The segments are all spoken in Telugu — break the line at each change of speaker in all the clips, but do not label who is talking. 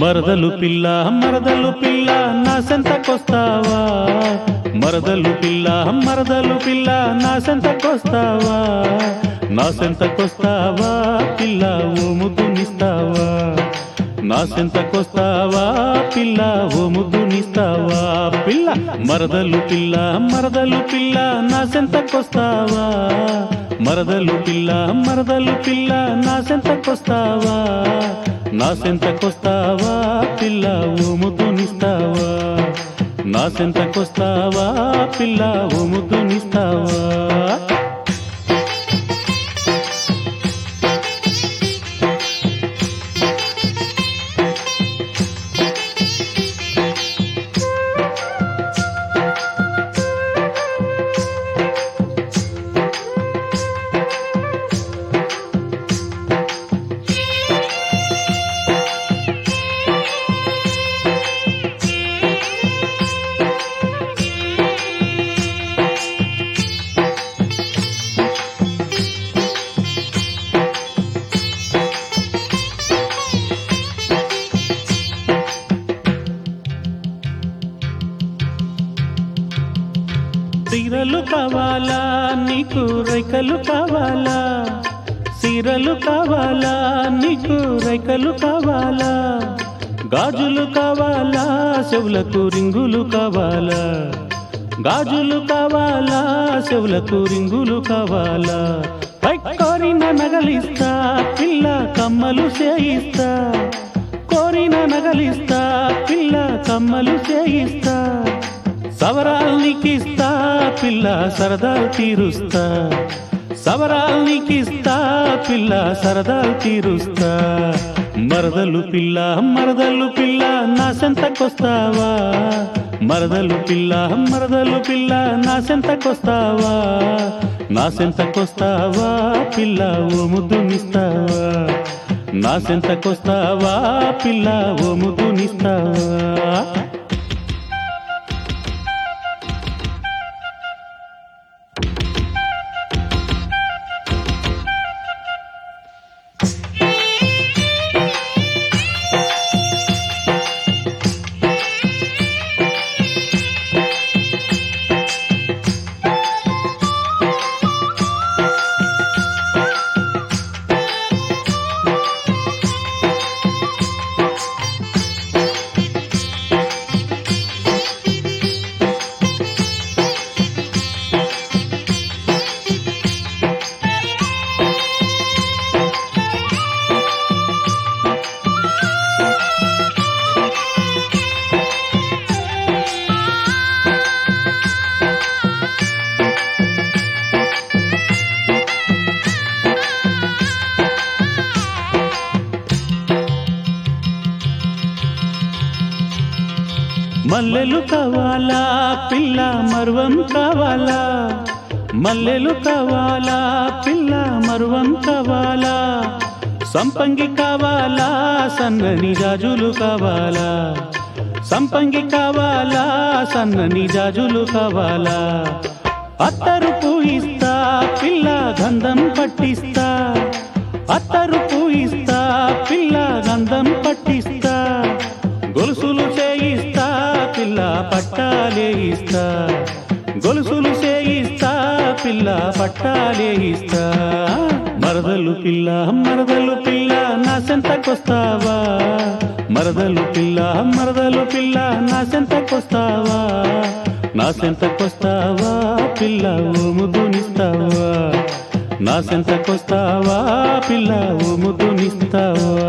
మరదలు పిల్ల మరదలు పిల్ల నా సెంతకొస్తావా మరదలు పిల్ల మరదలు పిల్ల నా సెంతకొస్తావా నా సెంతకొస్తావా పిల్ల ఓ ముద్దునిస్తావా నా సెంతకొస్తావా పిల్ల ఓ ముద్దునిస్తావా పిల్ల మరదలు పిల్ల మరదలు పిల్ల నా సెంతకొస్తావా మరదలు పిల్ల మరదలు పిల్ల నా సెంతకొస్తావా నా సెంతకొస్తావా పిల్ల ఓ ముద్దునిస్తావా నా సెంతకొస్తావా పిల్ల ఓ ముద్దునిస్తావా సీరలు కావాలా నీకు రైకలు కావాలా సీరలు కావాలా నీకు రైకలు కావాలా గాజులు కావాలా చెవులకు రింగులు కావాలా గాజులు కావాలా చెవులకు రింగులు కావాలా కోరిన నగలిస్తా పిల్ల కమ్మలు చేయిస్తా కోరిన నగలిస్తా పిల్ల కమ్మలు చేయిస్తా సవరాల్నికిస్తా పిల్ల సరదాలు తీరుస్తా సవరాల్నికిస్తా పిల్ల సరదాలు తీరుస్తా మరదలు పిల్ల మరదలు పిల్ల నా సెంతకొస్తావా మరదలు పిల్ల మరదలు పిల్ల నా సెంతకొస్తావా నా సెంతకొస్తావా పిల్ల ఓ ముద్దునిస్తావా నా సెంతకొస్తావా పిల్ల ఓ ముద్దునిస్తావా మల్లెలు కావాలా పిల్ల మరువం కావాలా మల్లెలు కావాలా పిల్ల మరువం కావాలా సంపంగి కావాలా సన్నని జాజులు కావాలా సంపంగి కావాలా సన్నని జాజులు కావాలా అత్తరు పూయిస్తా పిల్ల గంధం పట్టిస్తా అత్తరు పూయిస్తా పిల్ల గంధం పట్టిస్తా గొలుసులు చేయిస్తా పిల్ల పట్టాలే ఇస్తా గొలుసులు చేయిస్తా పిల్ల పట్టాలే ఇస్తా మరదలు పిల్ల మరదలు పిల్ల నా సెంతకొస్తావా మరదలు పిల్ల మరదలు పిల్ల నా సెంతకొస్తావా నా సెంతకొస్తావా పిల్ల ఓ ముద్దునిస్తావా నా సెంతకొస్తావా పిల్ల ఓ ముద్దునిస్తావా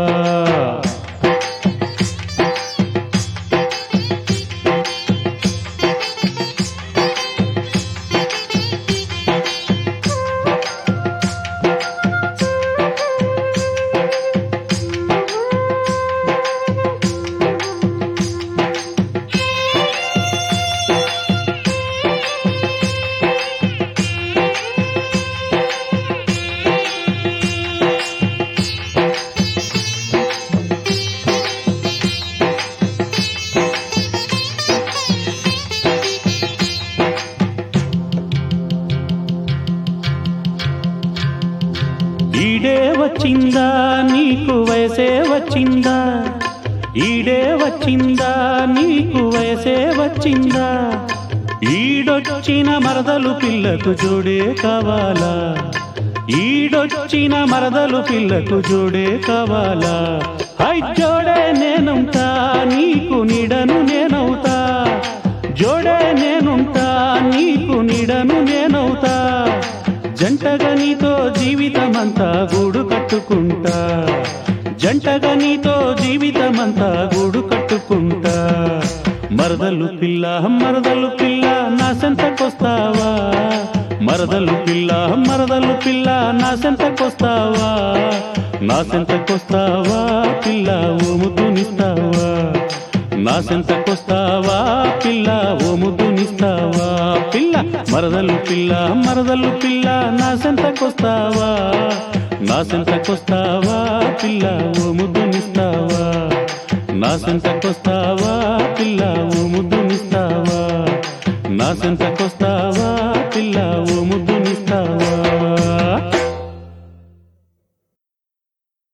ఈడే వచ్చిందా నీకు వయసే వచ్చిందా ఈడే వచ్చిందా నీకు వయసే వచ్చిందా ఈడొచ్చిన మరదలు పిల్లకు జోడే కావాలా ఈడొచ్చిన మరదలు పిల్లకు జోడే కావాలా హై జోడే నేనుంటా నీకు నీడను నేనవుతా జోడే నేనుంటా నీకు నీడను నేనవుతా జంటగా నీతో జీవితమంతా గూడు కట్టుకుంటా జంటగా నీతో జీవితమంతా గూడు కట్టుకుంటా మరదలు పిల్ల నా సెంతకొస్తావా మరదలు పిల్ల నా సెంతకొస్తావా నా సెంతకొస్తావా పిల్ల ఓ ముద్దునిస్తావా నా సెంతకొస్తావా పిల్ల ఓ ముద్దునిస్తావా పిల్ల మరదలు పిల్ల నా సెంతకొస్తావా నా సెంతకొస్తావా పిల్ల ఓ ముద్దునిస్తావా నా సెంతకొస్తావా పిల్ల ఓ ముద్దునిస్తావా నా సెంతకొస్తావా పిల్ల ఓ ముద్దు